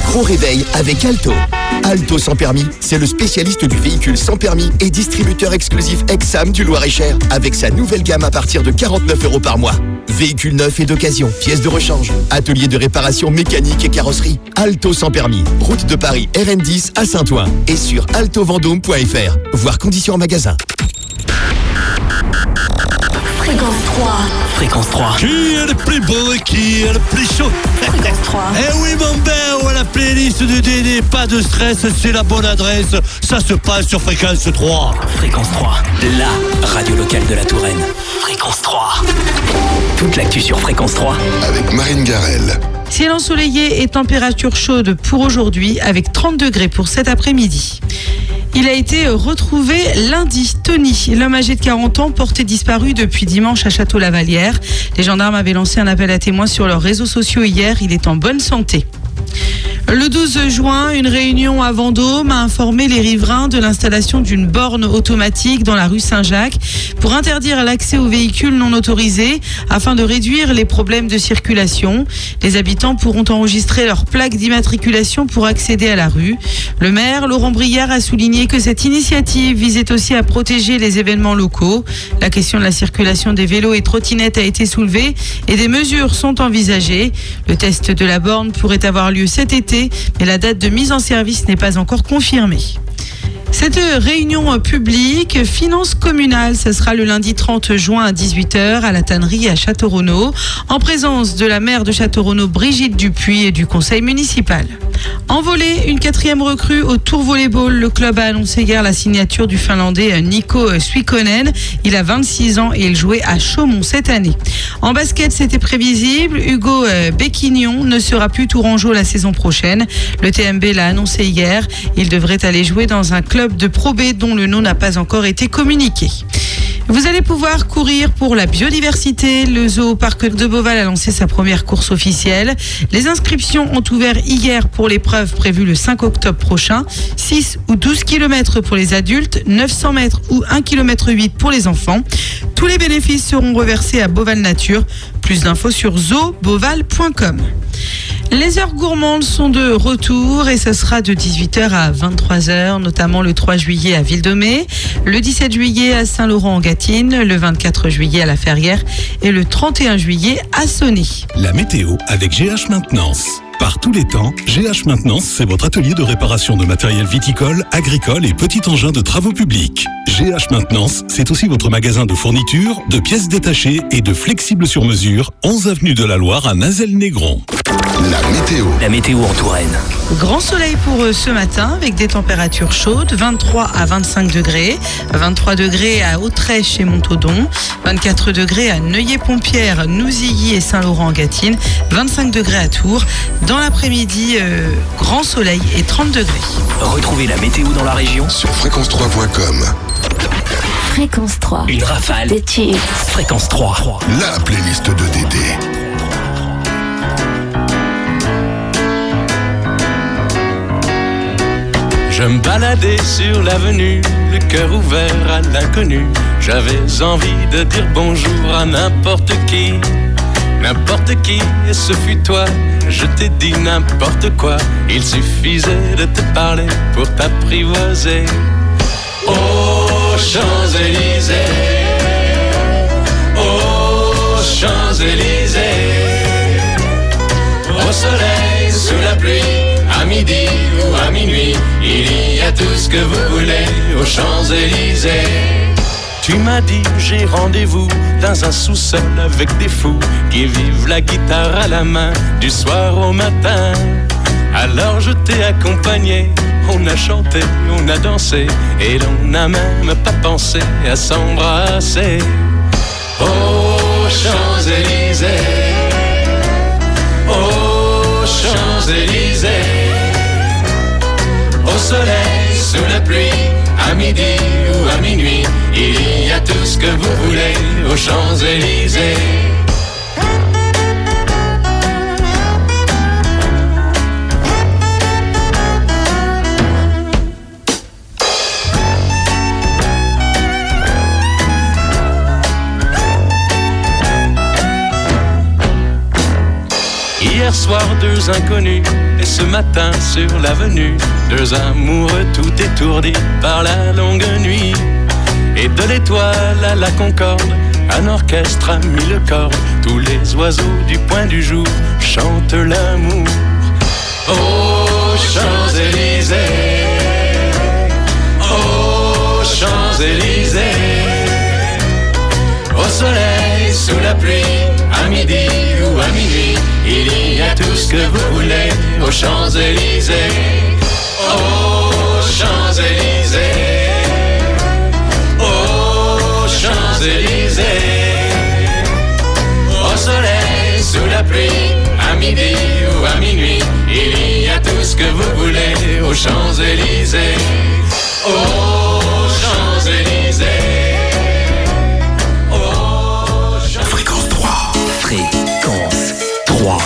gros réveil avec Alto. Alto sans permis, c'est le spécialiste du véhicule sans permis et distributeur exclusif Exam du Loir-et-Cher avec sa nouvelle gamme à partir de 49 € par mois. Véhicules neufs et d'occasion, pièces de rechange, atelier de réparation mécanique et carrosserie. Alto sans permis, route de Paris RN10 à Saint-Ouen et sur altovendôme.fr. Voir conditions en magasin. Fréquence 3. Fréquence 3. Qui est le plus beau et qui est le plus chaud? Fréquence 3. Eh oui mon bel, la playlist de Dédé, pas de stress, c'est la bonne adresse. Ça se passe sur Fréquence 3. Fréquence 3, la radio locale de la Touraine. Fréquence 3. Toute l'actu sur Fréquence 3. Avec Marine Garel. Ciel ensoleillé et température chaude pour aujourd'hui avec 30 degrés pour cet après-midi. Il a été retrouvé lundi. Tony, l'homme âgé de 40 ans, porté disparu depuis dimanche à Château-Lavalière. Les gendarmes avaient lancé un appel à témoins sur leurs réseaux sociaux hier. Il est en bonne santé. Le 12 juin, une réunion à Vendôme a informé les riverains de l'installation d'une borne automatique dans la rue Saint-Jacques pour interdire l'accès aux véhicules non autorisés afin de réduire les problèmes de circulation. Les habitants pourront enregistrer leur plaque d'immatriculation pour accéder à la rue. Le maire, Laurent Briard, a souligné que cette initiative visait aussi à protéger les événements locaux. La question de la circulation des vélos et trottinettes a été soulevée et des mesures sont envisagées. Le test de la borne pourrait avoir lieu cet été, mais la date de mise en service n'est pas encore confirmée. Cette réunion publique, finances communales, ce sera le lundi 30 juin à 18h à la tannerie à Château-Renaud, en présence de la maire de Château-Renaud, Brigitte Dupuis, et du conseil municipal. En volley, une 4e recrue au Tour Volleyball. Le club a annoncé hier la signature du Finlandais Nico Suikonen. Il a 26 ans et il jouait à Chaumont cette année. En basket, c'était prévisible. Hugo Béquignon ne sera plus tourangeau la saison prochaine. Le TMB l'a annoncé hier. Il devrait aller jouer dans un club de Pro B dont le nom n'a pas encore été communiqué. Vous allez pouvoir courir pour la biodiversité. Le zoo parc de Beauval a lancé sa première course officielle. Les inscriptions ont ouvert hier pour l'épreuve prévue le 5 octobre prochain. 6 ou 12 km pour les adultes, 900 mètres ou 1,8 km pour les enfants. Tous les bénéfices seront reversés à Beauval Nature. Plus d'infos sur zooboval.com. Les heures gourmandes sont de retour et ce sera de 18h à 23h, notamment le 3 juillet à Ville-de-Mai, le 17 juillet à Saint-Laurent-en-Gâtine, le 24 juillet à La Ferrière et le 31 juillet à Sonnay. La météo avec GH Maintenance. Par tous les temps, GH Maintenance, c'est votre atelier de réparation de matériel viticole, agricole et petit engin de travaux publics. GH Maintenance, c'est aussi votre magasin de fournitures, de pièces détachées et de flexibles sur mesure, 11 avenue de la Loire à Nazelles-Négron. La météo. La météo en Touraine. Grand soleil pour ce matin avec des températures chaudes, 23 à 25 degrés, 23 degrés à Autrèche et Montaudoin, 24 degrés à Neuilly-Pompière, Nouzilly et Saint-Laurent-en-Gâtine, 25 degrés à Tours. Dans l'après-midi, grand soleil et 30 degrés. Retrouvez la météo dans la région Sur fréquence3.com. Fréquence 3. Une rafale Des tubes. Fréquence 3. La playlist de Dédé. Je me baladais sur l'avenue, le cœur ouvert à l'inconnu. J'avais envie de dire bonjour à n'importe qui, et ce fut toi. Je t'ai dit n'importe quoi, il suffisait de te parler pour t'apprivoiser. Aux Champs-Élysées, aux Champs-Élysées, au soleil, sous la pluie, à midi ou à minuit, il y a tout ce que vous voulez aux Champs-Élysées. Tu m'as dit j'ai rendez-vous dans un sous-sol avec des fous qui vivent la guitare à la main du soir au matin. Alors je t'ai accompagné, on a chanté, on a dansé et l'on n'a même pas pensé à s'embrasser. Aux Champs-Élysées, aux Champs-Élysées, au soleil, sous la pluie, à midi ou à minuit, il y a tout ce que vous voulez aux Champs-Élysées. Hier soir, deux inconnus, et ce matin sur l'avenue, deux amoureux tout étourdis par la longue nuit. Et de l'étoile à la Concorde, un orchestre a mis le corps. Tous les oiseaux du point du jour chantent l'amour. Aux Champs-Élysées, aux Champs-Élysées, au soleil, sous la pluie, à midi ou à minuit, il y a tout ce que vous voulez aux Champs-Élysées. Aux Champs-Élysées, aux Champs-Élysées, au soleil, sous la pluie, à midi ou à minuit, il y a tout ce que vous voulez aux Champs-Élysées. Aux Champs-Élysées. Fréquence 3. Fréquence 3.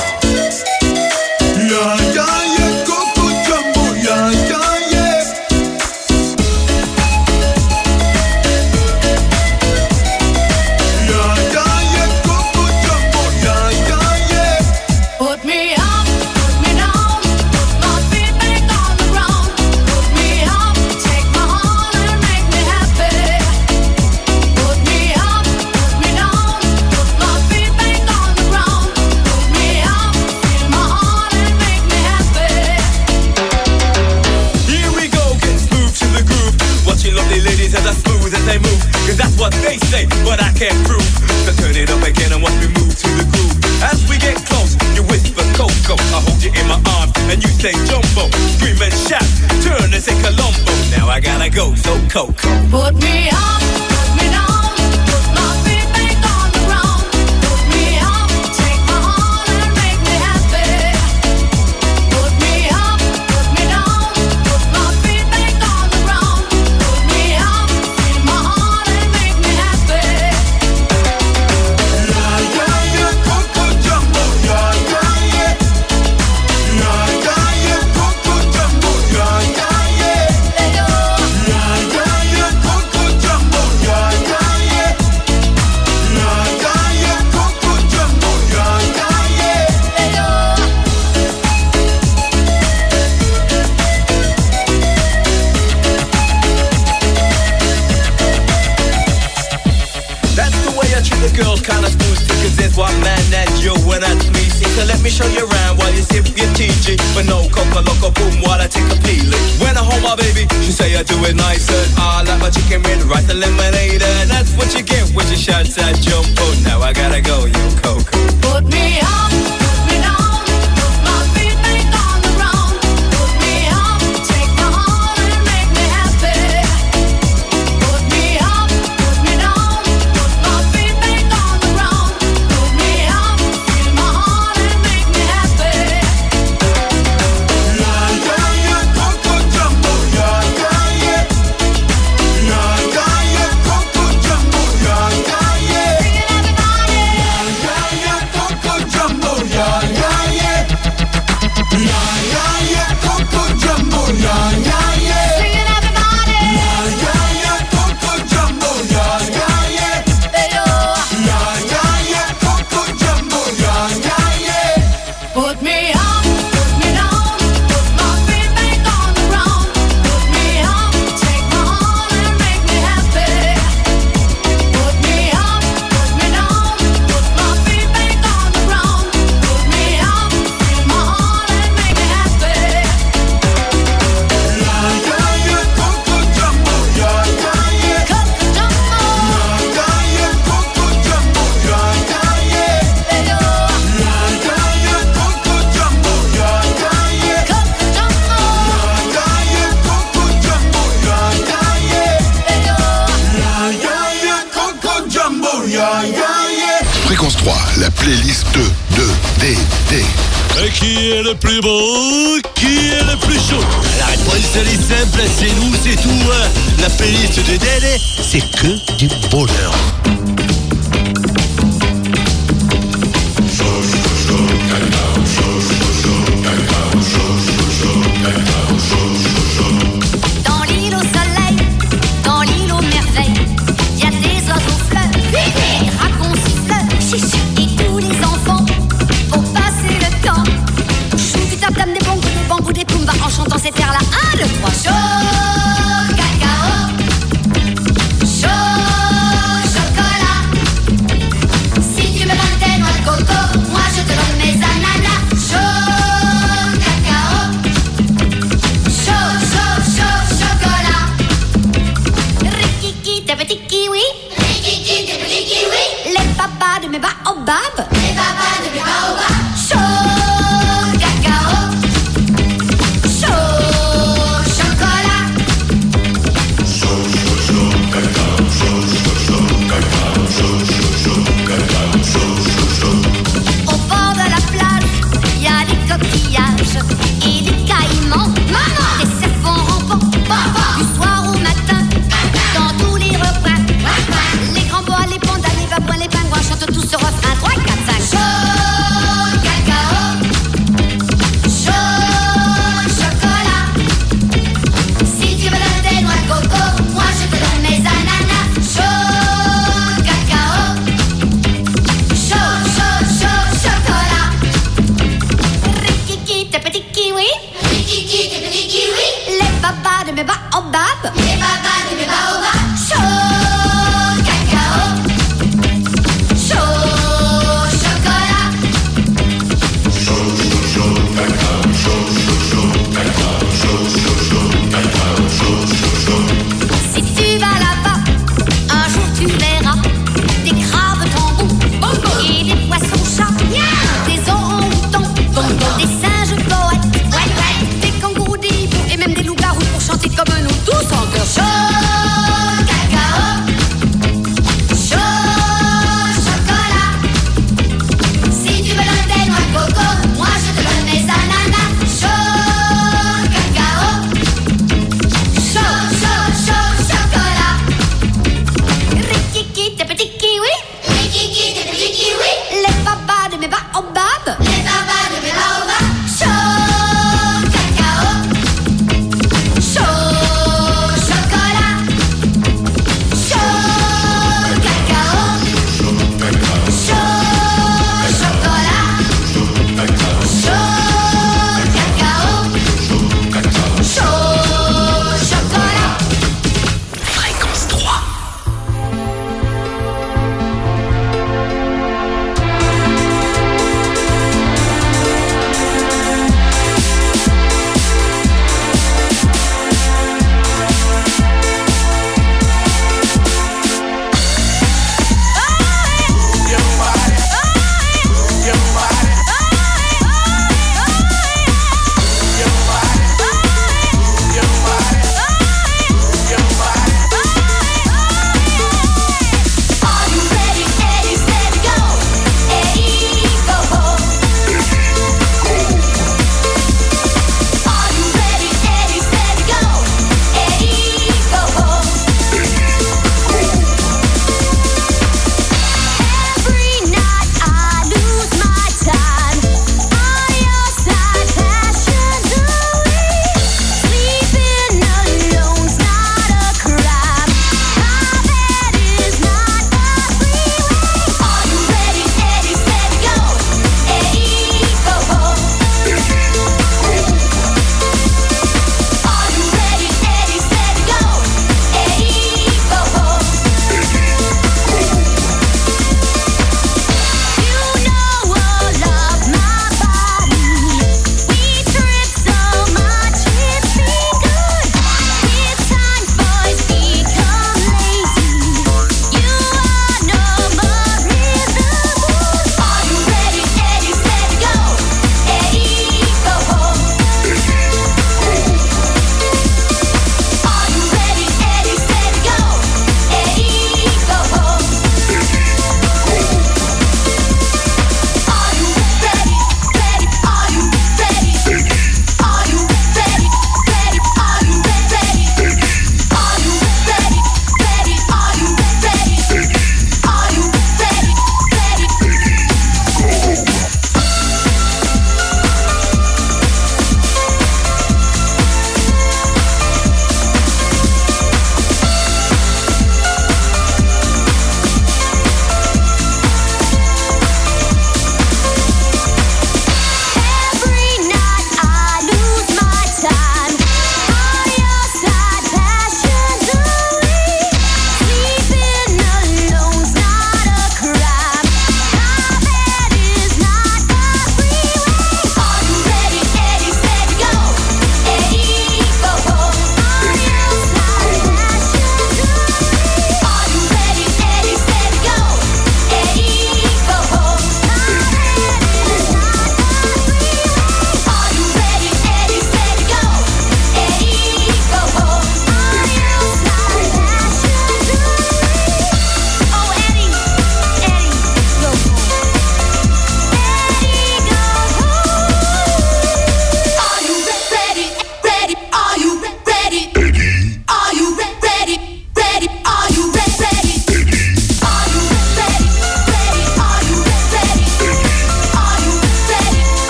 That's what they say, but I can't prove. So turn it up again and watch me move to the groove. As we get close, you whisper Coco. I hold you in my arms and you say Jumbo. Scream and shout, turn and say Colombo. Now I gotta go, so Coco. Put me up, put me down, put my feet back on the ground. Put me up, take my heart and make me happy. Put me up, put me down, put my feet back on the ground. Put me up, feel my heart and make me happy. Yeah, yeah, yeah, Coco Jumbo, yeah, yeah, yeah. Yeah, yeah, yeah, Coco Jumbo, yeah, yeah, yeah. Yeah, yeah, yeah, Coco Jumbo, yeah, yeah, yeah. Yeah, yeah, yeah, Coco Jumbo, yeah, yeah, yeah. That's the way I treat the girls, kinda smooth, cause there's one man and you, and that's me. See, so let me show you around while you sip your TG. But no coca loco boom while I take a peeling. When I hold my baby, she say I do it nicer. I like my chicken with rice and lemonade, and that's what you get when you shout that Jumbo. Now I gotta go, you Coco. Put me up, put me down, put my feet back on the ground. Put me up, take my heart and make me happy. Put me up, put me down, put my feet back on the ground. Put me up, feel my heart and make me happy. Yeah, yeah, yeah, Coco Jumbo, yeah, yeah, yeah. Yeah, yeah, yeah, Coco Jumbo, yeah, yeah, yeah. Yeah, yeah, yeah, Coco Jumbo, yeah, yeah, yeah. Yeah, yeah, yeah, Coco Jumbo, yeah, yeah, yeah. Singing everybody. Yeah, yeah, yeah, Coco Jumbo, yeah, yeah, yeah. Yeah, yeah, yeah, Coco Jumbo, yeah, yeah, yeah. Put me up, put me down, put my feet back on the ground. Put me up, take my heart and make me happy. Put me up, put me down, put my feet back on the ground. Put me up, feel my heart and make me happy. Yeah, yeah, yeah, Coco Jumbo, yeah, yeah, yeah. Coco Jumbo, Yeah, yeah, yeah, Coco Jumbo, yeah, yeah, yeah. Leo, Yeah, yeah, yeah, Coco Jumbo, yeah, yeah, yeah. Coco Jumbo, Yeah, yeah, Coco Jumbo, yeah, yeah, yeah. Leo. Yeah, yeah, yeah, Coco Jumbo, yeah, yeah, yeah. Fréquence 3, la playlist de DD. Et qui est le plus beau? Qui est le plus chaud? La réponse elle est simple, c'est nous, c'est tout. Hein. La playlist de Dédé, c'est que du bonheur. Dans l'île au soleil, dans l'île aux merveilles, y a des oiseaux fleurs, des dragons siffleurs, et tous les enfants vont passer le temps et des caïmans. Maman, des serpents rampants. Papa, du soir au matin, dans tous les repas. Les grands bois, les pandas, les babouins, les pingouins chantent tous ce refrain. 3, 4, 5. Chaud cacao, chaud chocolat. Si tu me donnes des noix de coco, moi je te donne mes ananas. Chaud cacao, chaud, chaud, chaud chocolat. Rikiki, tes petits kiwis. Rikiki, tes petits kiwis. Les babas de mes baobabs. Les babas de mes baobabs. Chaud cacao, chaud chocolat. Si tu vas là-bas, un jour tu verras des crabes tambours et des poissons chats, des orang-outans, des singes poètes, des kangourous, des hiboux et même des loups-garous pour chanter comme nous tous en chœur. Chaud cacao, chaud chocolat. Si tu me donnes des noix de coco, moi je te donne mes ananas. Chaud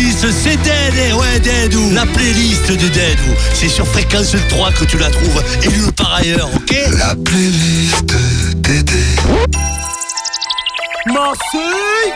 playlist, c'est Dead, ouais Deadou. La playlist de Deadou, c'est sur Fréquence 3 que tu la trouves et nulle part ailleurs, ok? La playlist de Dédé. Marseille.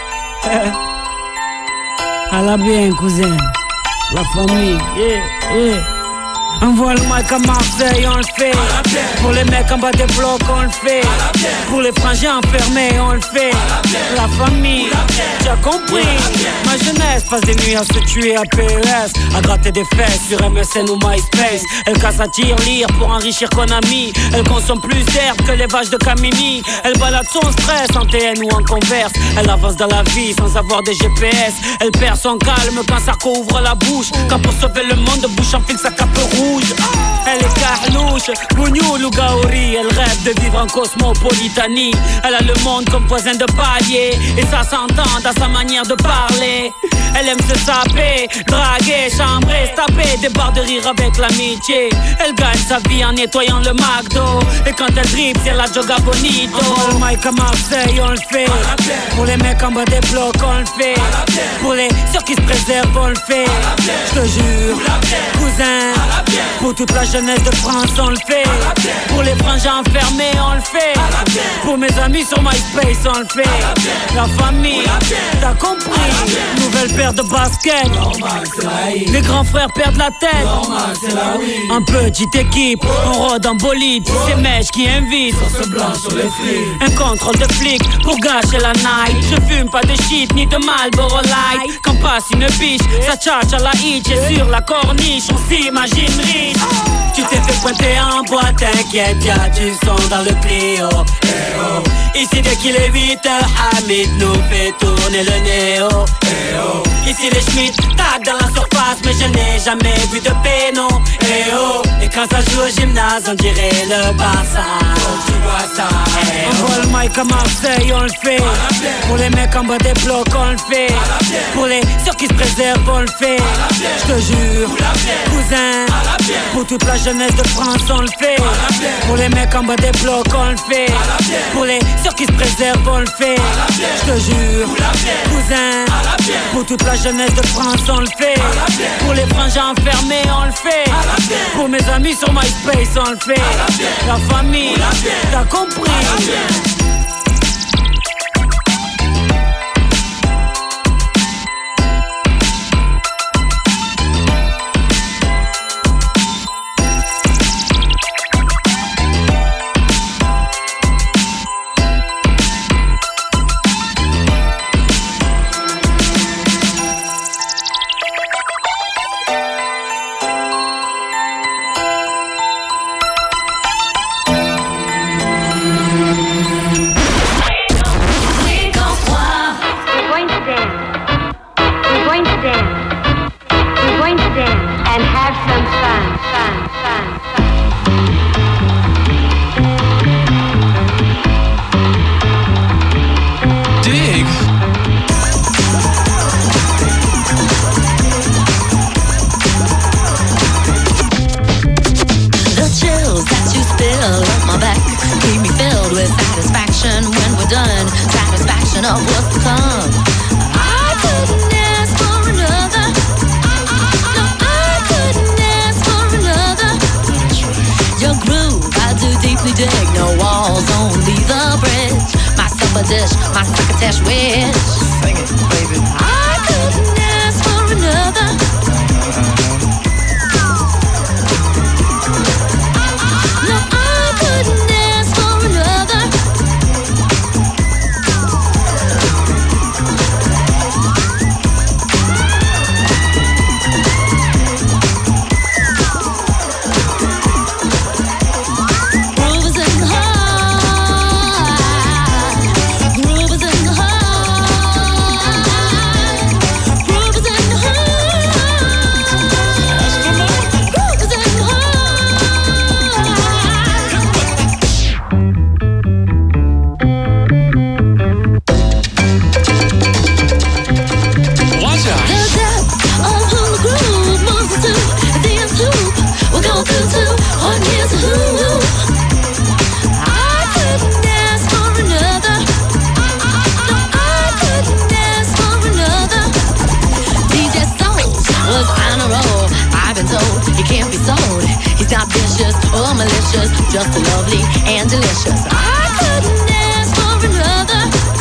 À la bien, cousin. La famille, Envoie le mic à Marseille, on le fait. Pour les mecs en bas des blocs, on le fait. Pour les frangins enfermés, on le fait. La famille, tu as compris. Ma jeunesse passe des nuits à se tuer à PES, à gratter des fesses sur MSN ou MySpace. Elle casse à tir-lire pour enrichir Konami. Elle consomme plus d'herbe que les vaches de Camini. Elle balade son stress en TN ou en Converse. Elle avance dans la vie sans avoir des GPS. Elle perd son calme quand Sarko ouvre la bouche. Quand pour sauver le monde, bouche en fil sa cape rouge. Elle est carlouche, bougnoul ou gaori. Elle rêve de vivre en cosmopolitanie. Elle a le monde comme voisin de palier, et ça s'entend dans sa manière de parler. Elle aime se saper, draguer, chambrer, se taper des barres de rire avec l'amitié. Elle gagne sa vie en nettoyant le McDo, et quand elle dribble c'est la Joga Bonito. Envoie le mic à Marseille, on le fait. Pour les mecs en bas des blocs, on le fait. Pour les ceux qui se préservent, on le fait. Je te jure, cousin, pour toute la jeunesse de France, on le fait. Pour les frangins enfermés, on le fait. Pour mes amis sur MySpace, on le fait. La famille, t'as compris. Nouvelle paire de baskets. Les grands frères perdent la tête. En petite équipe, on rôde en bolide. C'est Mèche qui invite. Un contrôle de flic pour gâcher la night. Je fume pas de shit ni de Marlboro Light. Quand passe une biche, ça tchatche à la hitch. Et sur la corniche, on s'imagine riche. Tu t'es fait pointer en boîte, t'inquiète, y'a du son dans le Clio. Ici dès qu'il est 8h, Hamid nous fait tourner le néo. Ici les Schmitt tac dans la surface, mais je n'ai jamais vu de péno. Et quand ça joue au gymnase, on dirait le Barça. On voit le mic à Marseille, on le fait. Pour les mecs en bas des blocs, on le fait. Pour les ceux qui se préservent, on le fait. Je te jure, cousin, pour toute la jeunesse de France, on le fait. Pour les mecs en bas des blocs, on le fait. Pour les ceux qui se préservent, on le fait. Je te jure, cousin, pour toute la jeunesse de France, on le fait. Pour les frangins enfermés, on le fait. Pour mes amis sur MySpace, on le fait. La famille, t'as compris. precious, just lovely and delicious. I couldn't ask for another.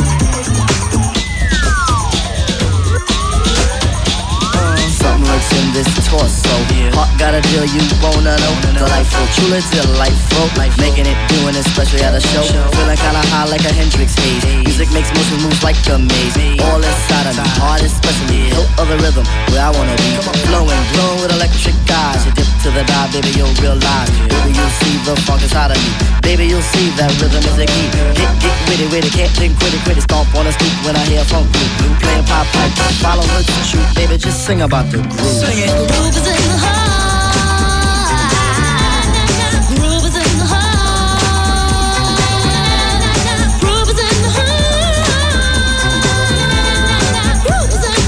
Something lurks in this torso. Heart got a deal you wanna know. Delightful, truly delightful. Making it, doing it, especially at a show. Feeling kinda high like a Hendrix haze. Music makes motion moves like a maze. All inside of me, heart especially. Hilt of the rhythm, where I wanna be. Flowing, glowing with electric eyes. You dip to the dive, baby, you'll realize. Baby, you'll see the funk inside of me. Baby, you'll see that rhythm is the key. Get with it, can't think, quit it. Stomp on the stoop when I hear funk blue. Playing pop pipe, follow her to shoot. Baby, just sing about the groove. Sing it. The groove is in the heart. Groove is in the heart. Groove is in the heart. Groove is in the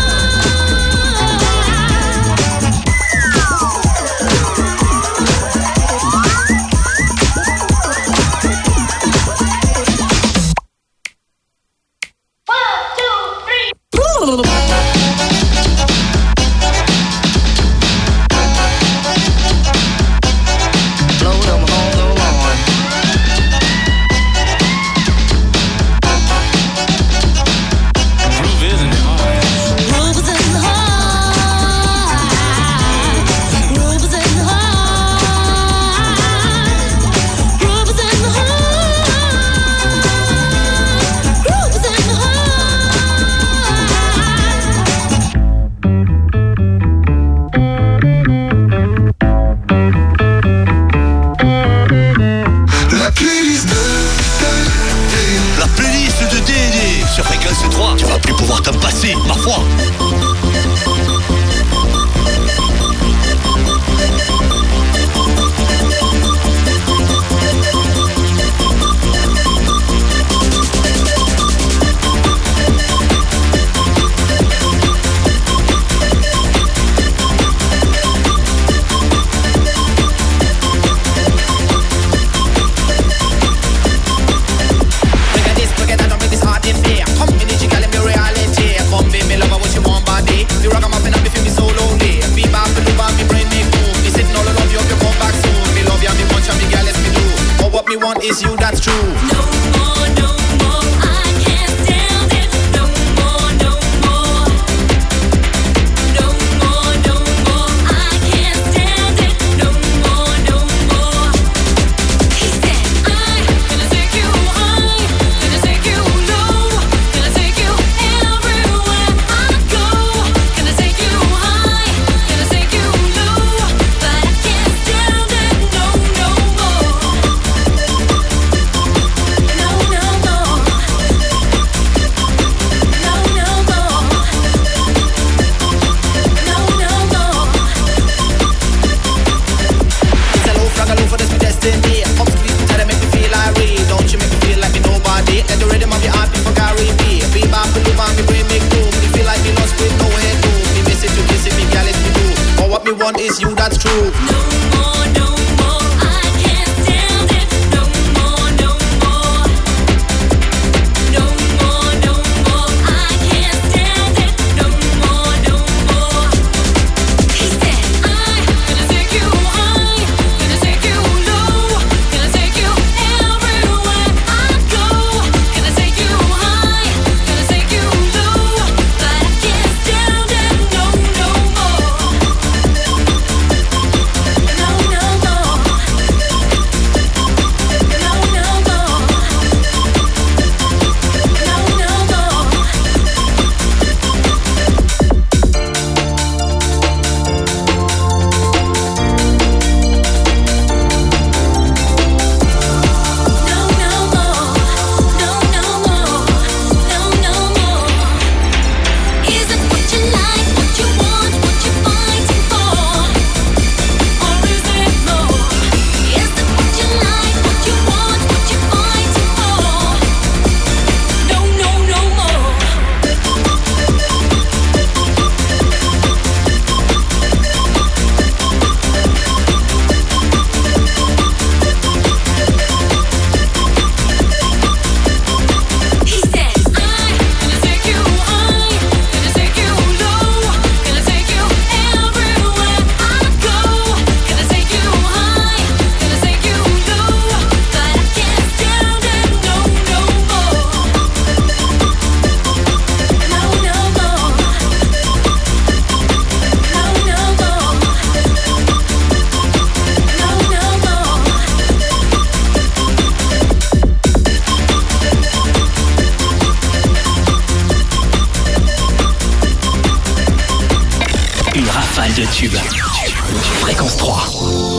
is you, that's true. Is you, that's true. tubes. Fréquence 3.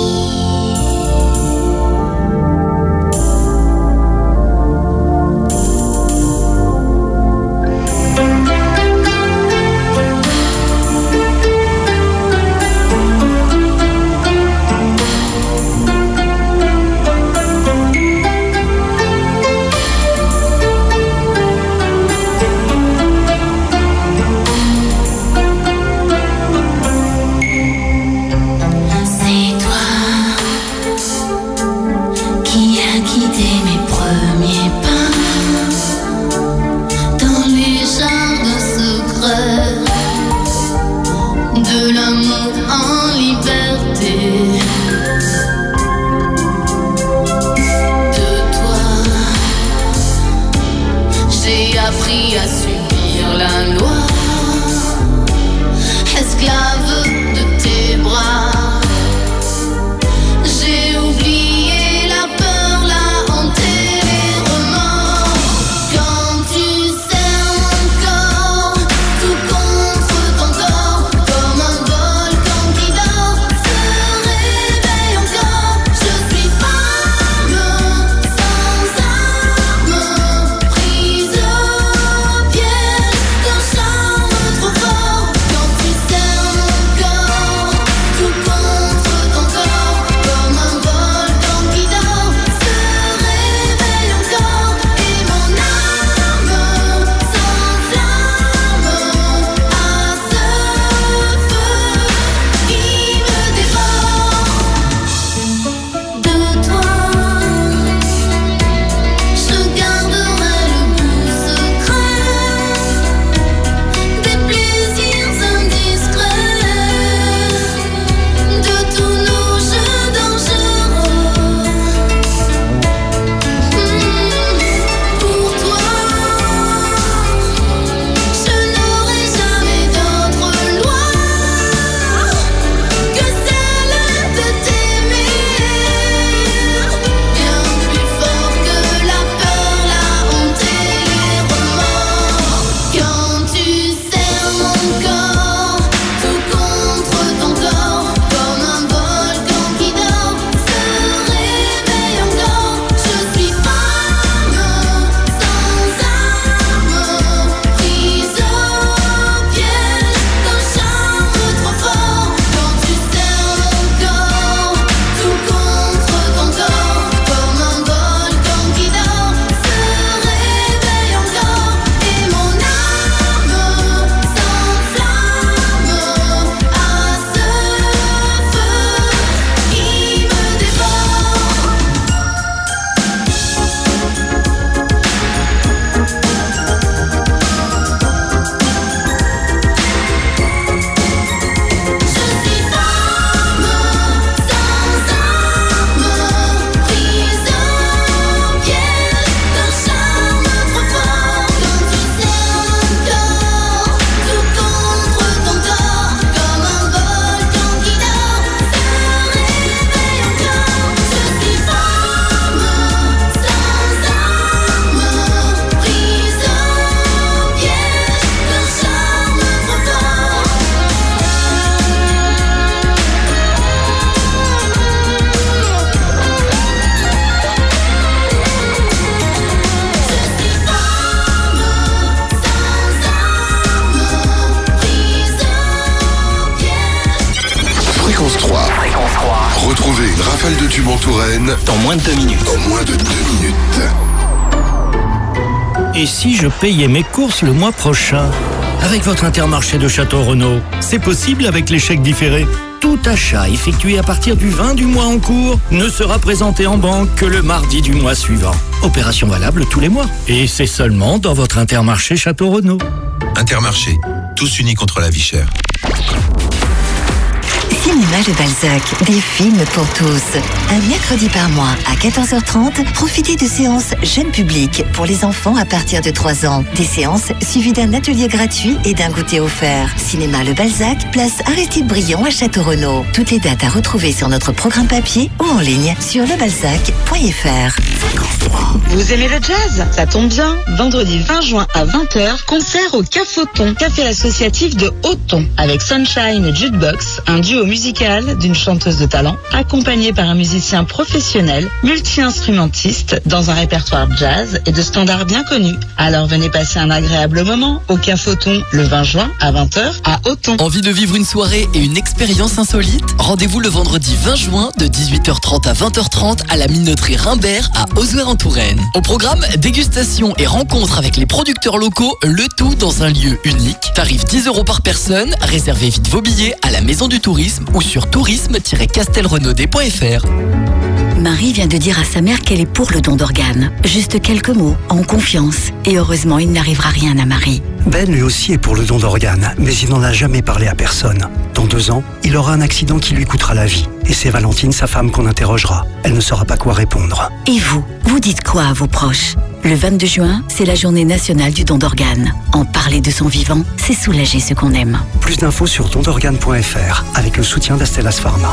C'est toi qui a guidé mes premiers pas dans les jardins secrets de l'amour en liberté. De toi, j'ai appris à subir la loi, esclave de tes bras. J'ai oublié la peur, la honte et les remords. Quand tu serres mon corps, tout contre ton corps, comme un volcan qui dort, se réveille encore. Je suis femme, sans armes, prise au piège d'un charme trop fort. Quand tu serres mon corps, tout contre ton corps, comme un volcan qui dort, se réveille encore. Et mon âme s'enflamme à ce feu qui me dévore. De toi, je garderai le plus secret des plaisirs indiscrets, de tous nos jeux dangereux. Pour toi, je n'aurai jamais d'autre loi que celle de t'aimer, bien plus fort que la peur, la honte et les remords. Quand tu serres mon corps, tout contre ton corps, comme un volcan qui dort, se réveille encore. Je suis femme, sans armes, prise au piège d'un charme trop fort. Quand tu serres mon corps, tout contre ton corps, comme un volcan qui dort, se réveille encore. Et mon âme s'enflamme à ce feu qui me dévore. Je suis femme, sans armes, prise au piège d'un charme trop fort. Quand tu serres mon corps, tout contre ton corps, comme un volcan qui dort, se réveille encore. Je suis femme, sans armes, prise au piège d'un charme trop fort. Fréquence 3. Retrouvez une rafale de tubes en Touraine Dans moins de 2 minutes. en moins de 2 minutes. Et si je payais mes courses le mois prochain avec votre Intermarché de Château-Renaud? C'est possible avec les chèques différés. Tout achat effectué à partir du 20 du mois en cours ne sera présenté en banque que le mardi du mois suivant. Opération valable tous les mois. Et c'est seulement dans votre Intermarché Château-Renaud. Intermarché, tous unis contre la vie chère. Cinéma Le Balzac, des films pour tous. Un mercredi par mois à 14h30, profitez de séances jeunes publics pour les enfants à partir de 3 ans. Des séances suivies d'un atelier gratuit et d'un goûter offert. Cinéma Le Balzac, place Aristide Briand à Château-Renaud. Toutes les dates à retrouver sur notre programme papier ou en ligne sur lebalzac.fr. Vous aimez le jazz? Ça tombe bien. Vendredi 20 juin à 20h, concert au Cafoton, café associatif de Auton, avec Sunshine et Jukebox, un duo musical d'une chanteuse de talent, accompagnée par un musicien professionnel, multi-instrumentiste, dans un répertoire jazz et de standards bien connus. Alors venez passer un agréable moment au Cafoton le 20 juin à 20h à Auton. Envie de vivre une soirée et une expérience insolite? Rendez-vous le vendredi 20 juin de 18h30 à 20h30 à la minoterie Rimbert à Auzouer-en-Touraine. Au programme, dégustation et rencontre avec les producteurs locaux, le tout dans un lieu unique. Tarif 10 € par personne, réservez vite vos billets à la Maison du Tourisme ou sur tourisme-castelrenaudet.fr. Marie vient de dire à sa mère qu'elle est pour le don d'organes. Juste quelques mots, en confiance. Et heureusement, il n'arrivera rien à Marie. Ben lui aussi est pour le don d'organes, mais il n'en a jamais parlé à personne. Dans 2 ans, il aura un accident qui lui coûtera la vie. Et c'est Valentine, sa femme, qu'on interrogera. Elle ne saura pas quoi répondre. Et vous, vous dites quoi à vos proches? Le 22 juin, c'est la journée nationale du don d'organes. En parler de son vivant, c'est soulager ce qu'on aime. Plus d'infos sur dondorganes.fr avec le soutien d'Astellas Pharma.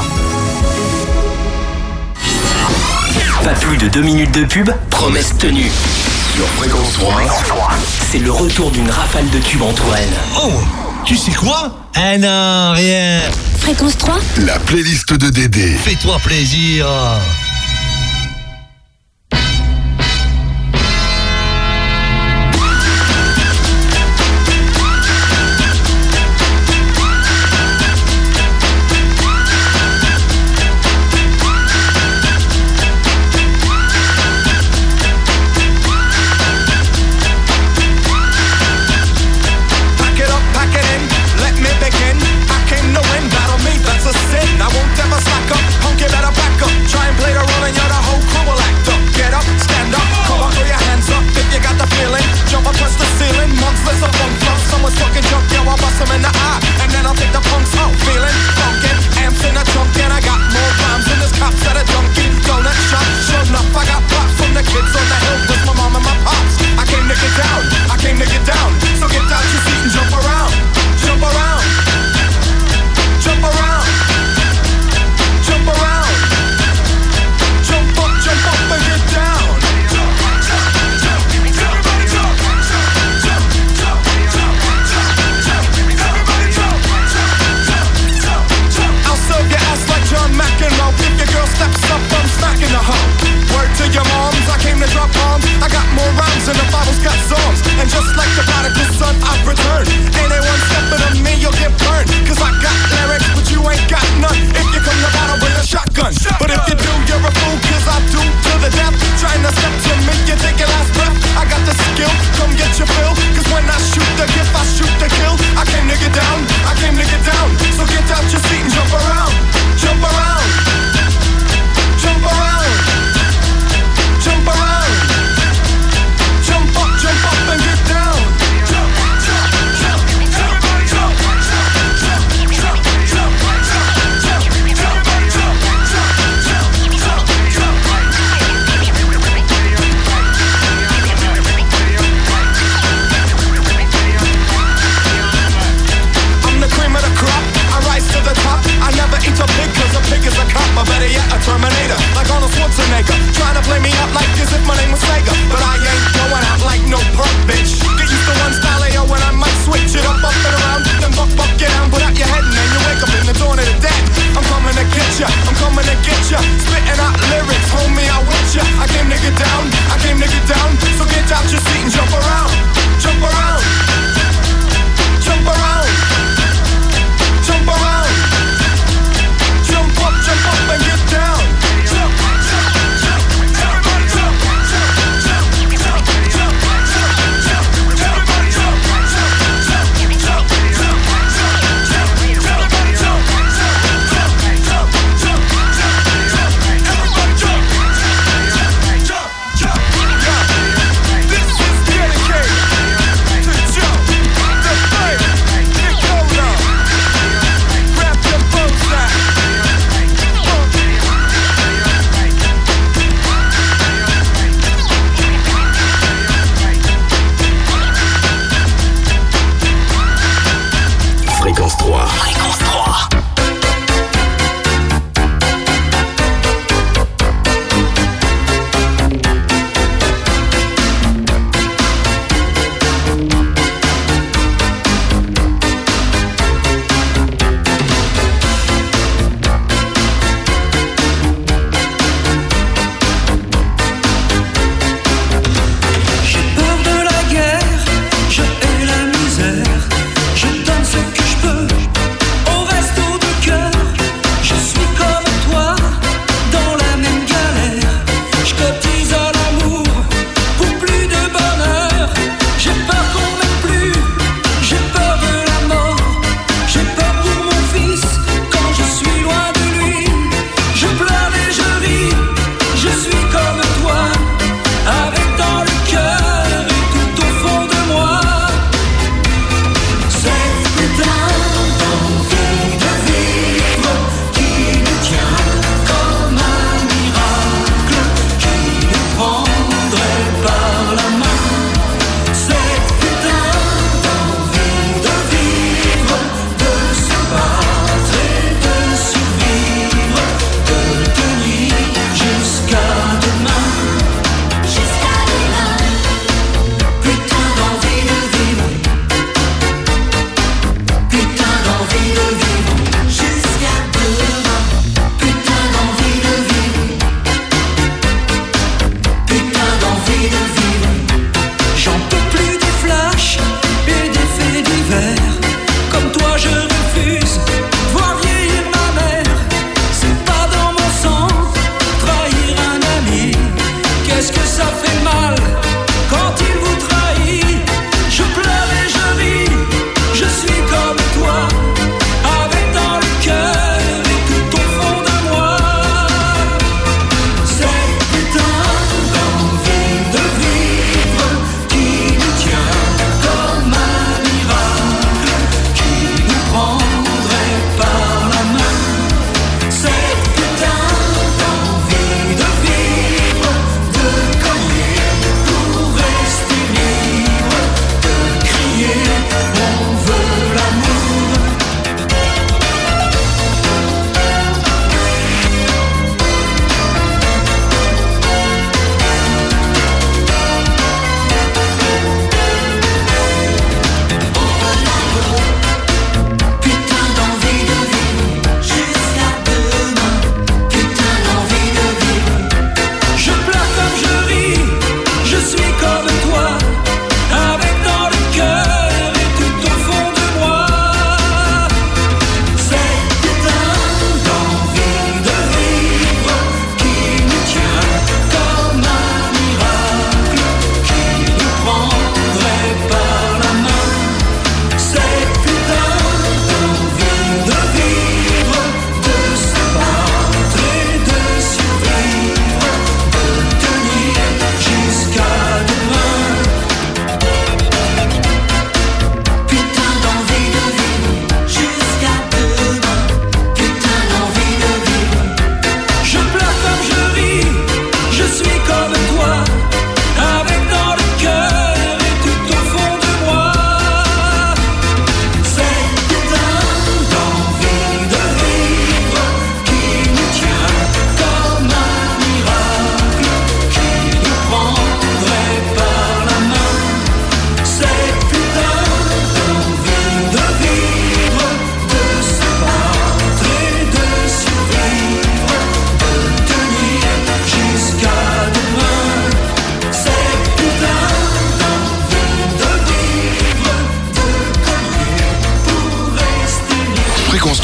Pas plus de 2 minutes de pub, promesse tenue. Sur Fréquence 3, c'est le retour d'une rafale de tubes en Touraine. Oh, tu sais quoi? Ah non, rien. Fréquence 3, la playlist de Dédé. Fais-toi plaisir. Your moms, I came to drop bombs. I got more rhymes than the bottles got songs. And just like the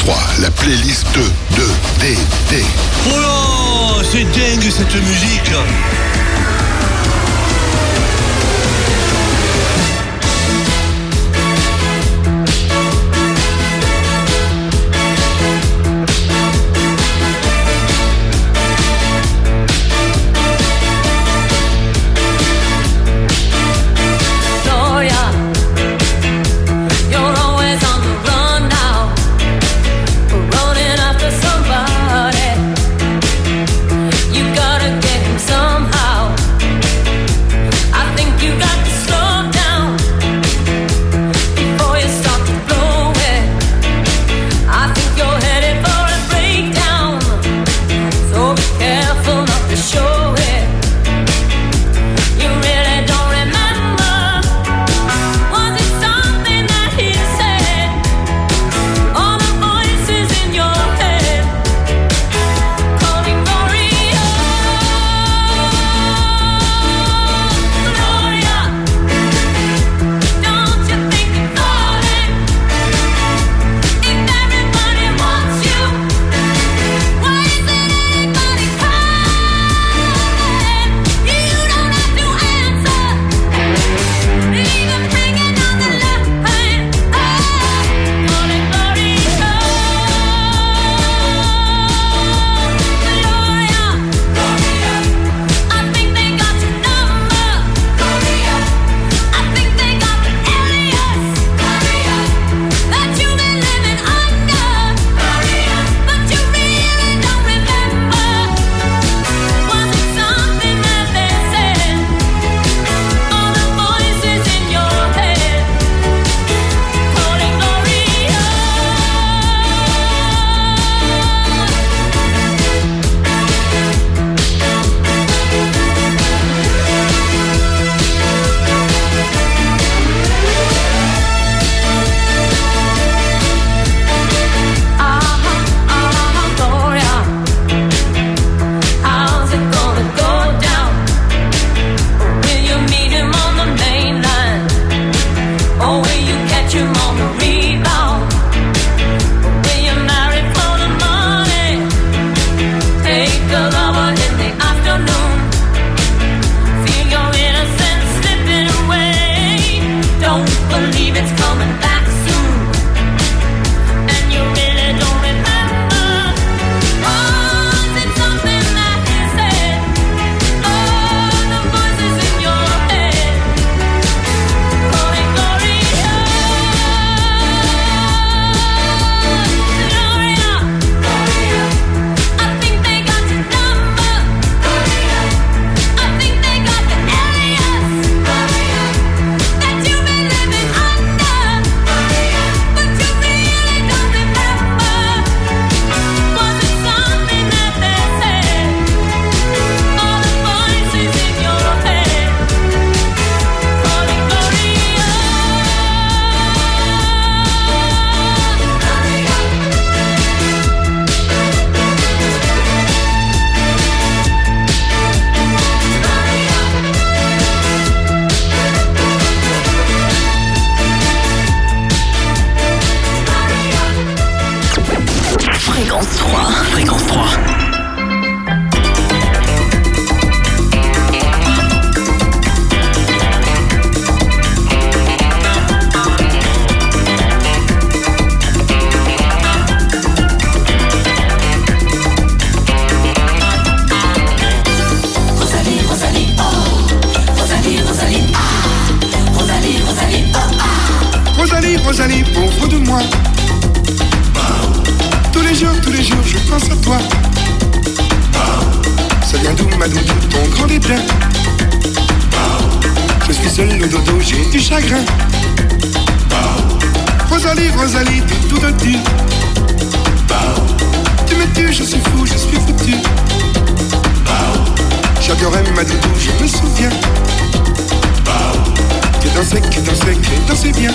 3, la playlist de DD. Oh là, c'est dingue cette musique. Rosalie, pauvre de moi. Tous les jours, je pense à toi. Ça vient d'où, ma doudou, ton grand dédain? Je suis seul au dodo, j'ai du chagrin. Rosalie, Rosalie, t'es tout de tu. Tu me tues, je suis fou, je suis foutu. J'adorais ma doudou, je me souviens. Que dansait bien.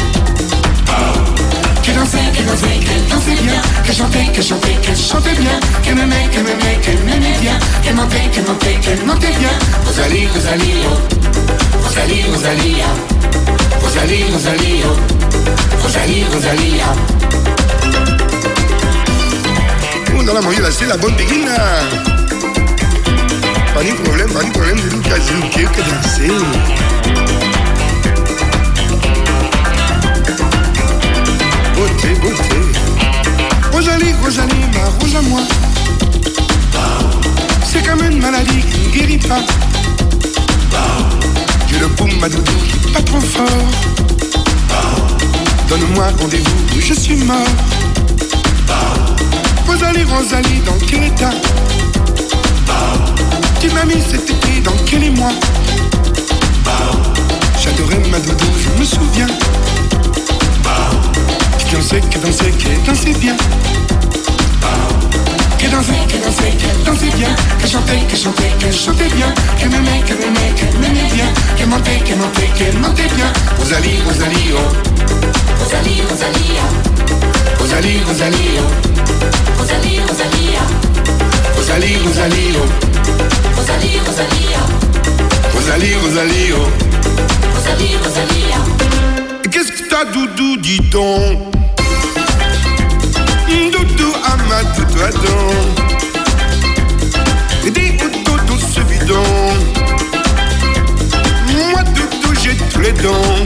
Qu'elle dansait bien. Qu'elle chantait bien. Qu'elle m'aimait bien. Qu'elle montait bien. Rosalie, Rosalie, oh. Rosalie, Rosalie, oh. Rosalie, Rosalie, oh. Rosalie, Rosalie, oh. dans la moyenne, là, c'est la bonne béguine, là. Pas de problème, de l'occasion que danser. Beauté, beauté. Rosalie, Rosalie, ma rose à moi. C'est comme une maladie qui ne guérit pas. J'ai le boum, ma doudou, qui est pas trop fort. Donne-moi rendez-vous, je suis mort. Rosalie, Rosalie, dans quel état tu m'as mis cet été, dans quel émoi? J'adorais ma doudou, je me souviens. Que dansait bien. Que dansait bien. Que chantait bien. Que m'aimait bien. Que montait bien. Rosalie, Rosalie, oh. Rosalie, Rosalie, oh. Rosalie, Rosalie, oh. Rosalie, Rosalie, oh. Rosalie, Rosalie, oh. Rosalie, Rosalie, oh. Rosalie, Rosalie, oh. Rosalie, Rosalie, oh. Qu'est-ce que t'as, doudou, dis donc? Doudou à ma doudou à donc. Dis où doudou ce bidon. Moi, doudou, j'ai tous les dons.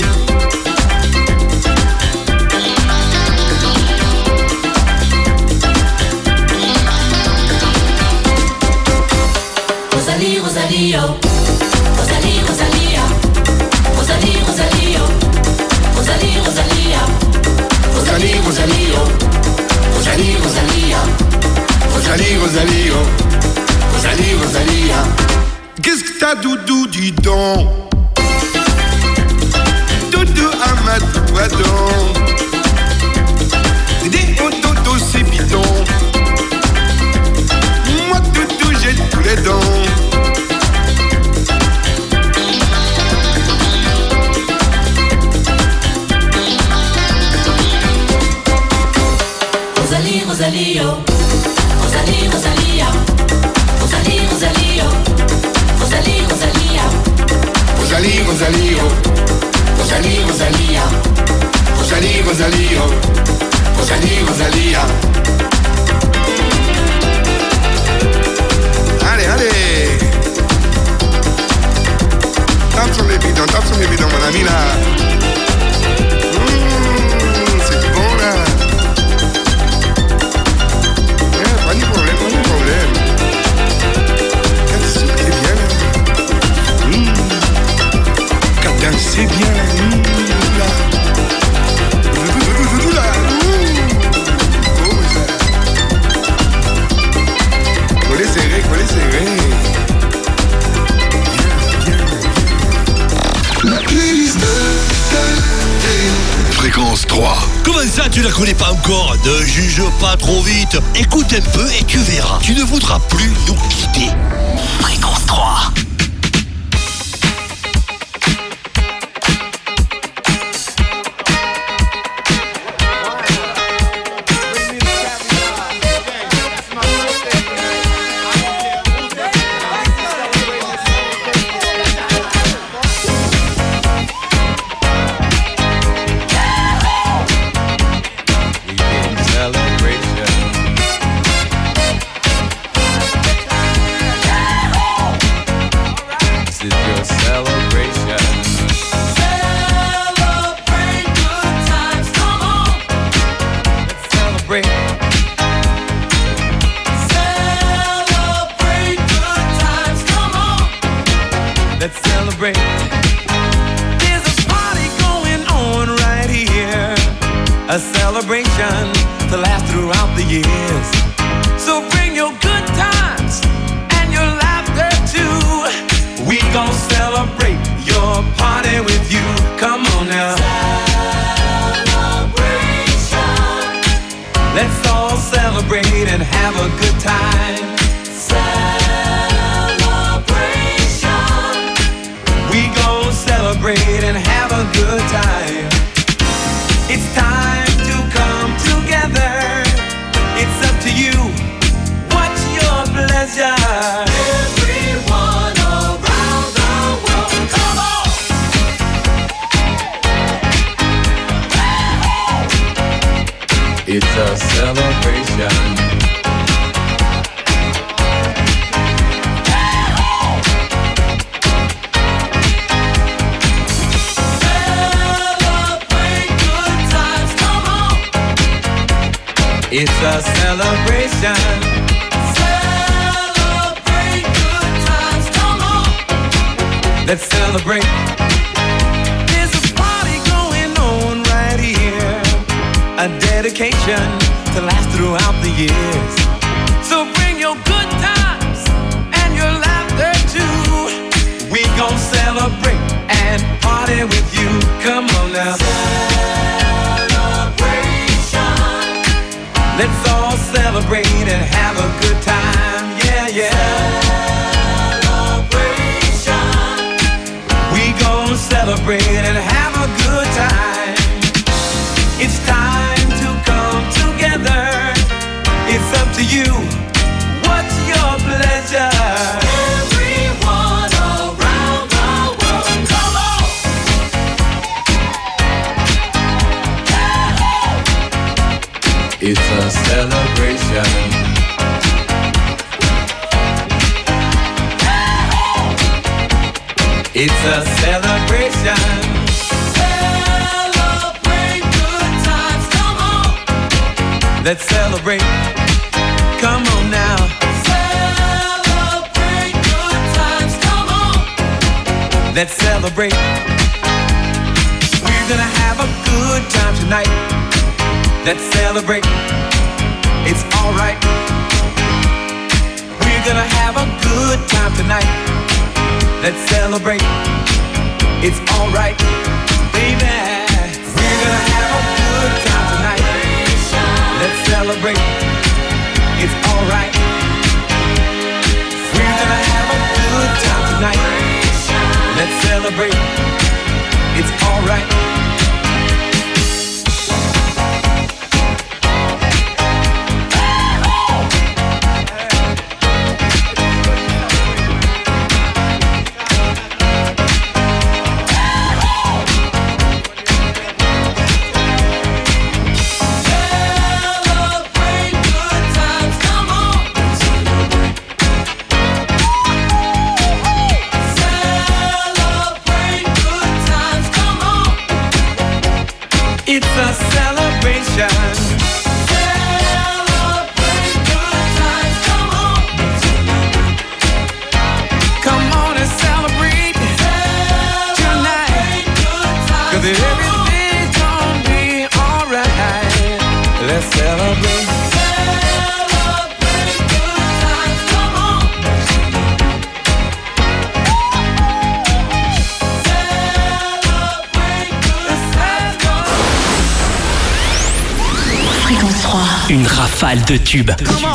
Rosalie, Rosalie, oh. Rosalie, Rosalie, oh. Rosalie, Rosalie, oh. Rosalie, Rosalie, oh. Rosalie, Rosalie, oh. Rosalie, Rosalie, oh. Rosalie, Rosalie, oh. Rosalie, Rosalie, oh. Qu'est-ce que t'as, doudou, dis donc? Doudou à ma doudou à donc. Dis où doudou c'est bidon. Moi, doudou, j'ai tous les dons. Rosalie, Rosalie, oh. Rosalie, Rosalie, oh. Rosalie, Rosalie, oh. Rosalie, Rosalie, oh. Rosalie, Rosalie, oh. Rosalie, Rosalie, oh. Rosalie, Rosalie, oh. Rosalie, Rosalie, oh. Allez, allez. Tape sur les bidons, mon ami, là. C'est bon, là. Pas de problème. Qu'elle souffle bien, là. Qu'elle danse bien, là. Doudou, là. Collez serré. La playlist Fréquence 3. Comment ça, tu la connais pas encore? Ne juge pas trop vite. Écoute un peu et tu verras. Tu ne voudras plus nous quitter. Fréquence 3. A celebration to last throughout the years. So bring your good times and your laughter too. We gon' celebrate your party with you. Come on now. Celebration. Let's all celebrate and have a good time. Celebration. We gon' celebrate and have a good time. It's time to come together. It's up to you. What's your pleasure? Everyone around the world, come on! It's a celebration. It's a celebration. Celebrate good times, come on. Let's celebrate. There's a party going on right here. A dedication to last throughout the years. So bring your good times and your laughter too. We gon' celebrate and party with you. Come on now. Let's all celebrate and have a good time, yeah, yeah. Celebration. We gon' celebrate and have a good time. It's time to come together. It's up to you. What's your pleasure? Everyone around the world, come on. It's a celebration. It's a celebration. Celebrate good times, come on. Let's celebrate. Come on now. Celebrate good times, come on. Let's celebrate. We're gonna have a good time tonight. Let's celebrate. It's alright. We're gonna have a good time tonight. Let's celebrate. It's alright, baby. We're gonna have a good time tonight. Let's celebrate. It's alright. We're gonna have a good time tonight. Let's celebrate. It's alright. It's a celebration. Celebrate good times, come on. Come on and celebrate tonight. 'Cause everything's gonna be alright. Let's celebrate. Celebrate good times, come on. Fréquence 3. Une rafale de tubes.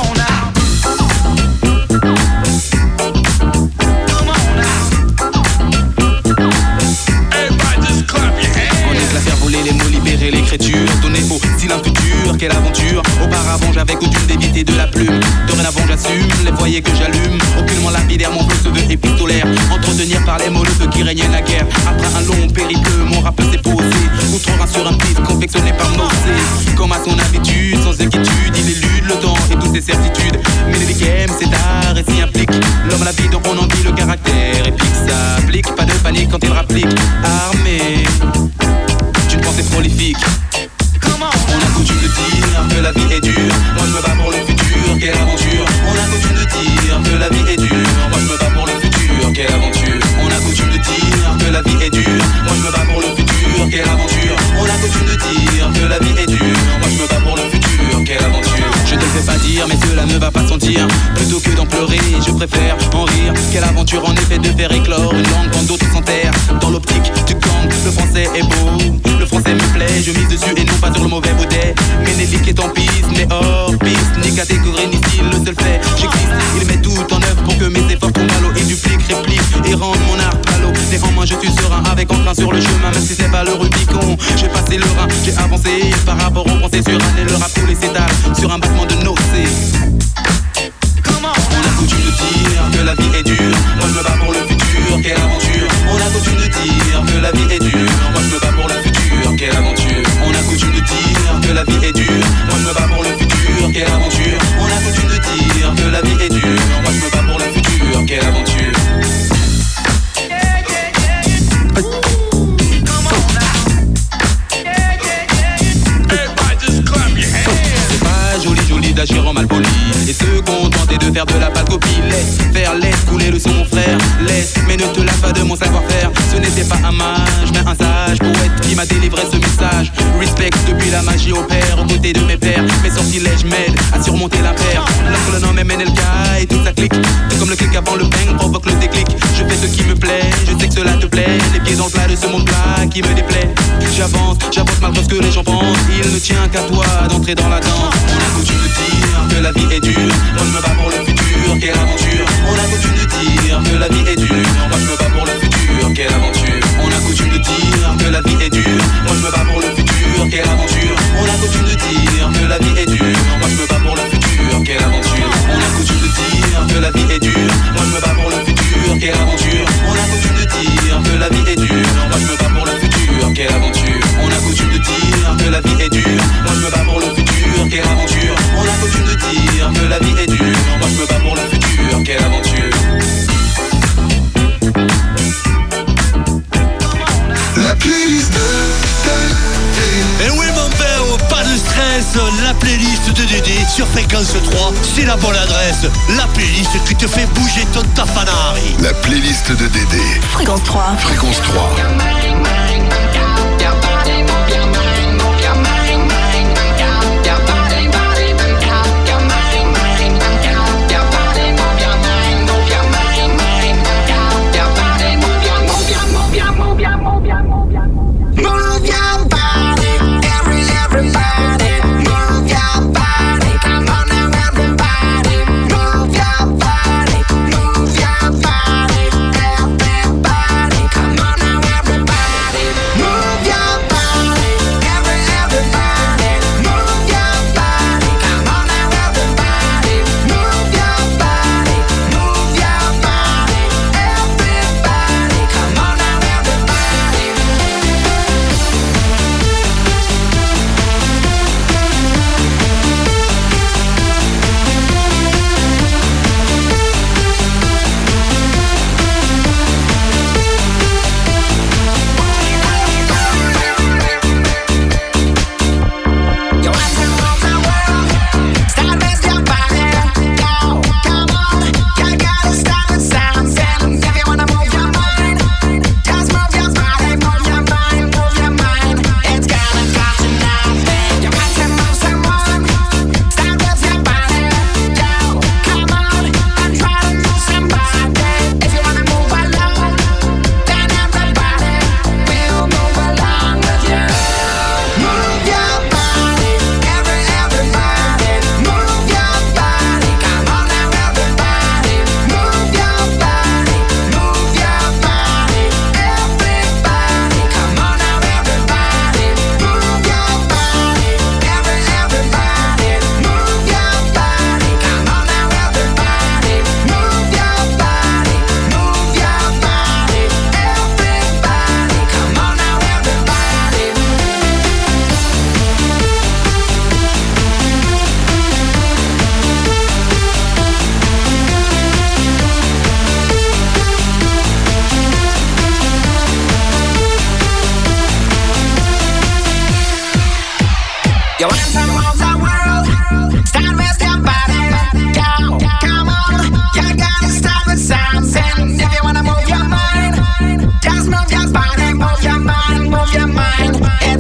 On laisse la faire voler les mots, libérer l'écriture, donner faux style un futur, quelle aventure. Auparavant j'avais coutume d'éviter de la plume. Dorénavant j'assume les foyers que j'allume. Aucunement lapidaire, mon feu se veut épistolaire. Entretenir par les mots le feu qui régnait naguère. Après un long périple, mon rap s'est posé. Outre-Rhin sur un pif confectionné par Mosé. Comme à son habitude, sans inquiétude, il élude le temps et toutes ses certitudes. Mais les games, c'est art et s'y implique. L'homme la vie, donc on en dit le caractère. Et puis que ça applique, pas de panique quand il rapplique. Armé d'une pensée prolifique. On a coutume de dire que la vie est dure. Moi je me bats pour le futur, quelle aventure. On a coutume de dire que la vie est dure. Moi je me bats pour le futur, quelle aventure. On a coutume de dire que la vie est dure. Moi je me bats pour le futur, quelle aventure. On a coutume de dire que la vie est dure. Moi je me bats pour le futur, quelle aventure. Je te le fais pas dire, mais cela ne va pas sentir. Plutôt que d'en pleurer, je préfère en rire. Quelle aventure en effet de faire éclore une langue quand d'autres s'enterrent. Dans l'optique du gang, le français est beau. Le français me plaît, je mise dessus et non pas sur le mauvais baudet. Ménélique est en piste, mais hors piste. Ni catégorie ni style, le seul fait, j'existe. Il met tout en œuvre pour que mes efforts tombent à l'eau. Il duplique, réplique et rende mon art à l'eau. Néanmoins je suis serein avec entrain sur le chemin. Même si c'est pas le Rubicon, j'ai passé le Rhin. J'ai avancé par rapport aux pensées sur un. Et le rap coulé s'étale sur un battement de nocées. On a coutume de dire que la vie est dure. Moi je me bats pour le futur, quelle aventure. On a coutume de dire que la vie est dure. Moi je me bats pour le futur, quelle aventure. On a coutume de dire que la vie est dure. Moi je me bats pour le futur, quelle aventure. On a coutume de dire que la vie est dure. Moi je me bats pour le futur, quelle aventure. Everybody just clap your faire de la pâle copie. Laisse couler le son mon frère. Laisse, mais ne te lave pas de mon savoir-faire. Ce n'était pas un mage, mais un sage poète qui m'a délivré ce message. Respect depuis la magie opère aux côtés de mes pères. Mes sortilèges m'aident à surmonter l'impair. Lorsque le nom est MNLK et toute sa clique, tout comme le clic avant le bang provoque le déclic. Je fais ce qui me plaît, je sais que cela te plaît. Les pieds dans le plat de ce monde plat qui me déplaît. J'avance malgré ce que les gens pensent. Il ne tient qu'à toi d'entrer dans la danse. On a coutume de dire que la vie est dure. Moi je me bats pour le futur, quelle aventure. On a coutume de dire que la vie est dure. Moi je me bats pour le futur, quelle aventure. On a coutume de dire que la vie est dure. Moi je me bats pour le futur, quelle aventure. On a coutume de dire que la vie est dure. Moi je me bats pour le futur, quelle aventure. On a coutume de dire que la vie est dure. Moi je me bats pour le futur, quelle aventure. On a coutume de dire que la vie est dure. Moi je me bats pour le futur, quelle aventure. On a coutume de dire que la vie est dure. Moi je me bats pour le futur, quelle aventure. On a coutume de dire que la vie est dure. Moi je me bats pour le futur, quelle aventure. La playlist Et oui mon père, pas de stress, la playlist de Dédé sur Fréquence 3, c'est la bonne adresse. La playlist qui te fait bouger ton tafanari. La playlist de Dédé. Fréquence 3. Fréquence 3. Yo, when I'm